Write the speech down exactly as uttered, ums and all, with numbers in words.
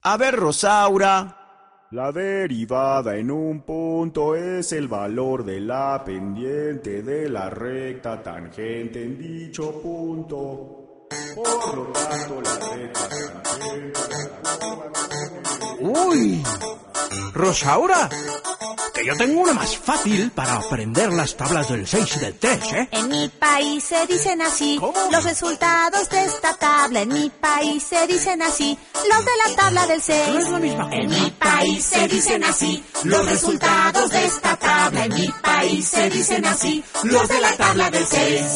A ver, Rosaura. La derivada en un punto es el valor de la pendiente de la recta tangente en dicho punto. Por lo tanto, la recta tangente... ¡Uy! Rosaura, que yo tengo una más fácil para aprender las tablas del seis y del tres, ¿eh? En mi país se dicen así. ¿Cómo? Los resultados de esta tabla. En mi país se dicen así. Los de la tabla del seis. No es la misma cosa. En mi país se dicen así. Los resultados de esta tabla. En mi país se dicen así. Los de la tabla del seis.